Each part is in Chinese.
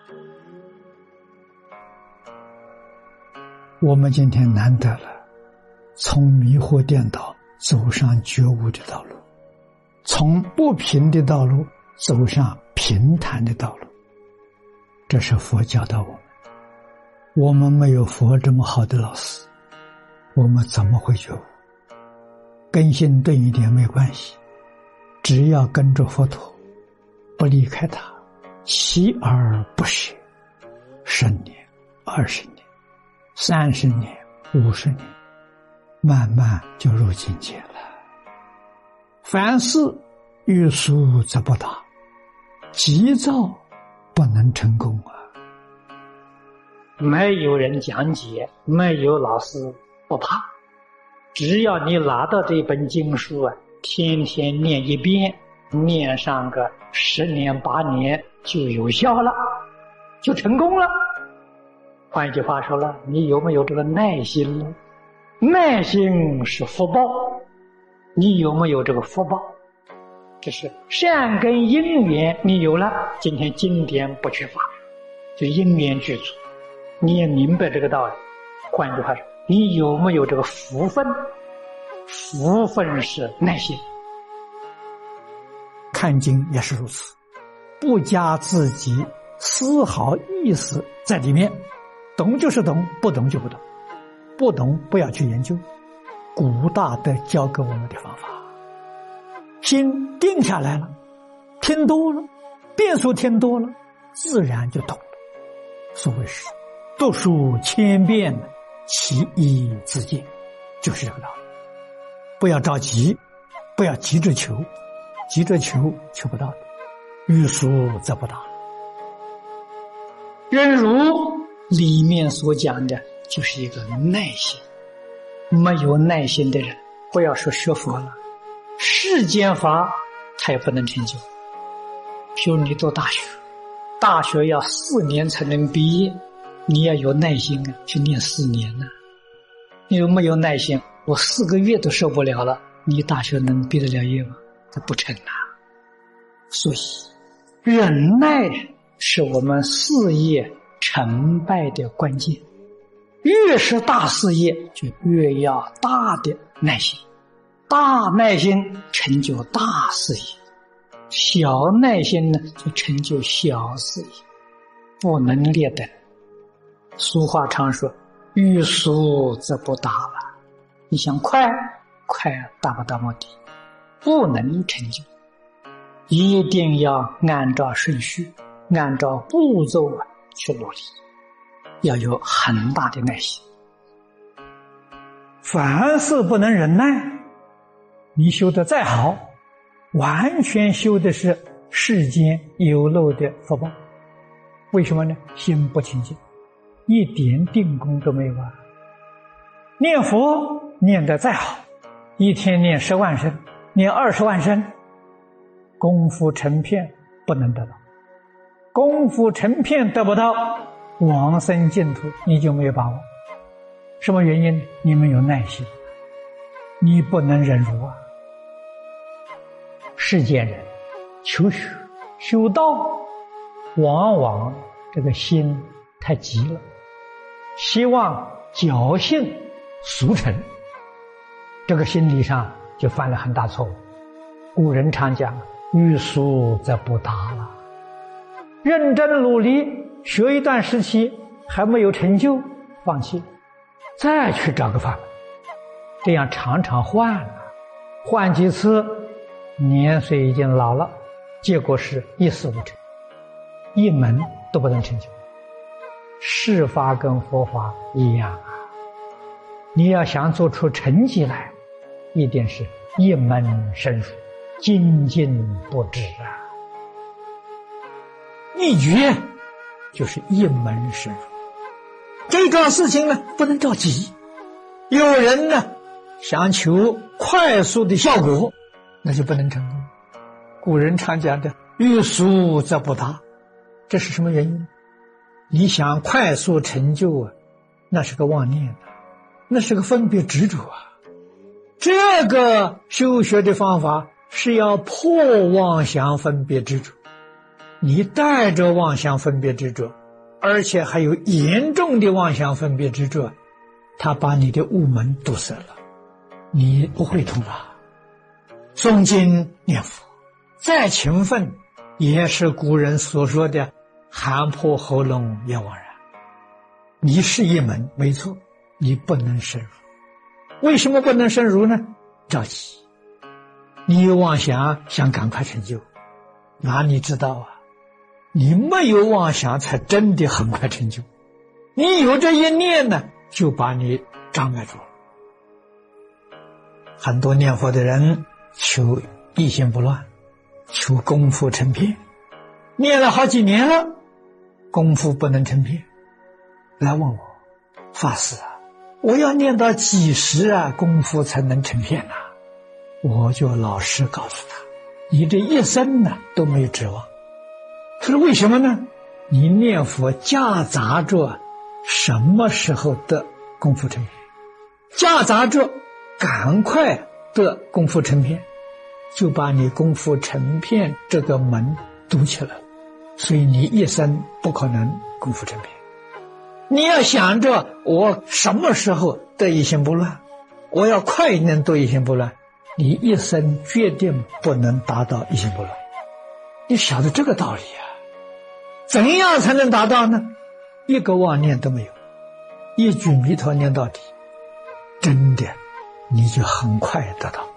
我们今天难得了，从迷惑颠倒走上觉悟的道路，从不平的道路走上平坦的道路。这是佛教导我们。我们没有佛这么好的老师，我们怎么会觉悟？跟心顿一点没关系，只要跟着佛陀，不离开他，锲而不舍，10年、20年、30年、50年，慢慢就入境界了。凡事欲速则不达，急躁不能成功啊！ 没有人讲解，没有老师，不怕。只要你拿到这本经书啊，天天念一遍，念上个10年8年就有效了，就成功了。换一句话说了，你有没有这个耐心呢？耐心是福报，你有没有这个福报？这是善根因缘，你有了，今天经典不缺乏，就因缘具足，你也明白这个道理。换句话说，你有没有这个福分？福分是耐心。 看经也是如此，不加自己丝毫意思在里面，懂就是懂，不懂就不懂，不懂不要去研究。古大德教给我们的方法，心定下来了，听多了，变数听多了，自然就懂了。所谓是读书千遍，其义自见，就是这个道理。不要着急，不要急着求，急着求求不到的，欲速则不达。 忍辱里面所讲的就是一个耐心，没有耐心的人，不要说学佛了，世间法他也不能成就。譬如你读大学，大学要4年才能毕业，你要有耐心啊，去念4年呢。你有没有耐心？我4个月都受不了了，你大学能毕得了业吗？它不成啊。所以忍耐是我们事业成败的关键，越是大事业就越要大的耐心，大耐心成就大事业，小耐心呢就成就小事业，不能劣等。俗话常说，欲速则不达了。你想快达不到目的，不能成就。一定要按照顺序，按照步骤去努力，要有很大的耐心。 凡事不能忍耐，你修得再好，完全修的是世间有漏的福报。为什么呢？心不清净，一点定功都没有啊。念佛念得再好，一天念10万声，念20万声，功夫成片不能得到。功夫成片得不到，往生净土你就没有把握。什么原因？你没有耐心，你不能忍辱啊。世间人求学修道，往往这个心太急了，希望侥幸速成，这个心理上就犯了很大错误。古人常讲，欲速则不达了。认真努力学一段时期还没有成就，放弃，再去找个法门，这样常常换几次，年岁已经老了，结果是一事无成，一门都不能成就。世法跟佛法一样啊，你要想做出成绩来，一定是一门深入，精进不止啊。秘诀就是一门深入。这桩事情呢，不能着急。有人呢想求快速的效果，那就不能成功。古人常讲的欲速则不达，这是什么原因？你想快速成就啊，那是个妄念，那是个分别执着啊。这个修学的方法是要破妄想分别执着， 你带着妄想分别执着，而且还有严重的妄想分别执着，他把你的悟门堵塞了，你不会通啊。诵经念佛再勤奋，也是古人所说的喊破喉咙也枉然。你是一门没错，你不能深入。为什么不能深入呢？着急，你有妄想想赶快成就，哪里知道啊？你没有妄想才真的很快成就，你有这一念呢，就把你障碍住了。很多念佛的人求一心不乱，求功夫成片，念了好几年了，功夫不能成片，来问我，法师啊，我要念到几时啊，功夫才能成片啊？我就老实告诉他，你这一生呢都没有指望。是为什么呢？你念佛夹杂着什么时候得功夫成片，夹杂着赶快得功夫成片，就把你功夫成片这个门堵起来了，所以你一生不可能功夫成片。你要想着我什么时候得一心不乱，我要快一点得一心不乱，你一生决定不能达到一心不乱。你晓得这个道理啊？怎样才能达到呢？一个妄念都没有，一句弥陀念到底，真的你就很快得到。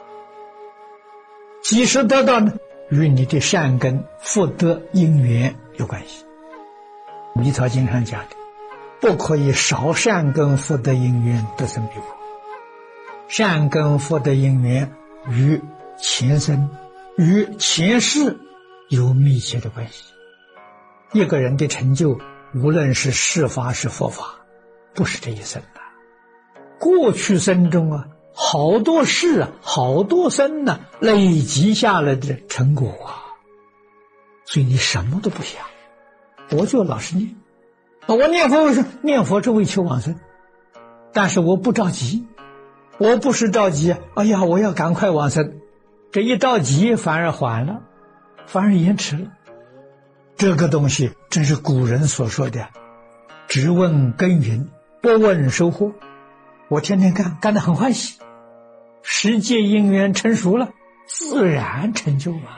几时得到呢？与你的善根福德因缘有关系。弥陀经上讲的，不可以少善根福德因缘得生彼国。善根福德因缘与前生与前世有密切的关系。一个人的成就，无论是世法是佛法，不是这一生的。过去生中啊，好多世啊，好多生啊，累积下来的成果啊。所以你什么都不想，我就老实念。我念佛为什么？念佛是为求往生，但是我不着急，我不是着急，哎呀，我要赶快往生，这一着急反而缓了，反而延迟了。这个东西正是古人所说的只问耕耘不问收获。我天天干得很欢喜，时节因缘成熟了，自然成就嘛。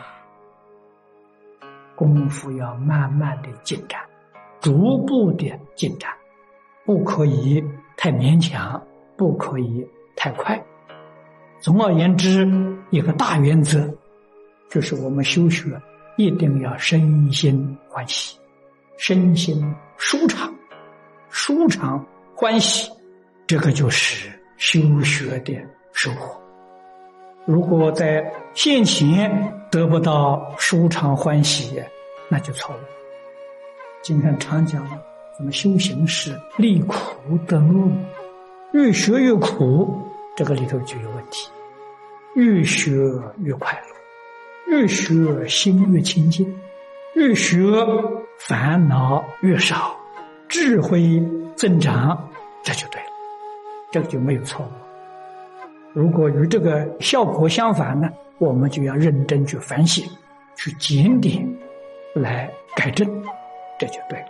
功夫要慢慢的进展，逐步的进展，不可以太勉强，不可以太快。总而言之，一个大原则就是我们修学一定要身心欢喜，身心舒畅，舒畅欢喜，这个就是修学的收获。如果在现前得不到舒畅欢喜，那就错了。经常常讲，我们修行是离苦得乐，越学越苦，这个里头就有问题。越学越快乐，越学心越清净，越学烦恼越少，智慧增长，这就对了，这个就没有错误。如果与这个效果相反呢，我们就要认真去反省，去检点来改正，这就对了。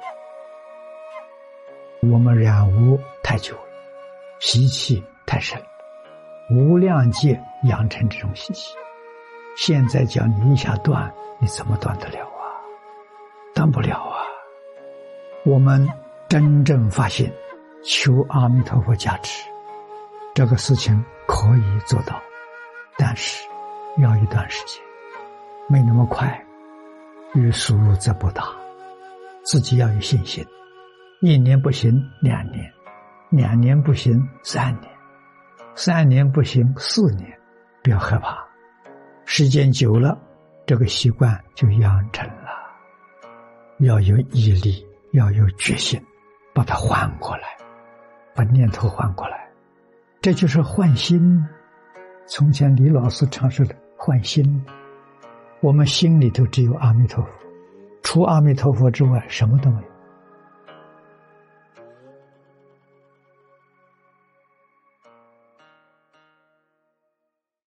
我们染污太久了，习气太深，无量劫养成这种习气，现在叫你一下断，你怎么断得了啊？断不了啊！我们真正发现求阿弥陀佛加持，这个事情可以做到，但是要一段时间，没那么快，欲速则不达，自己要有信心。1年不行2年，2年不行3年，3年不行4年，不要害怕，时间久了，这个习惯就养成了。要有毅力，要有决心，把它换过来，把念头换过来，这就是换心。从前李老师常说的换心，我们心里头只有阿弥陀佛，除阿弥陀佛之外什么都没有。